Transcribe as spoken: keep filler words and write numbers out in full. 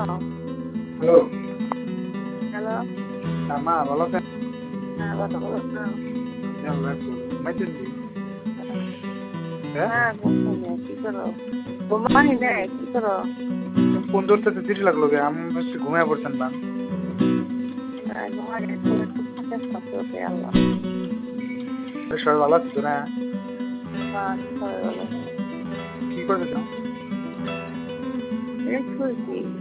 Hello. Hello. হ্যাঁ, মা ভালো আছেন? হ্যাঁ, কথা বলছো? জি, আল্লাহ রাখুন। ঘুমাইছেন কি? হ্যাঁ? হ্যাঁ, ঘুমাই নাই। কি করো? ঘুমাই নাই। কি করো? ফোন ধরতে দেরি লাগলো কে? আমি ভাবছি ঘুমায় পড়ছেন না। হ্যাঁ, ঘুমাই নাই। তুমি একটু ফাঁকে থাকো, ওকে আল্লাহ। সবাই ভালো আছে তো না? হ্যাঁ, সবাই ভালো। কি করতেছেন? এই শুয়েছি।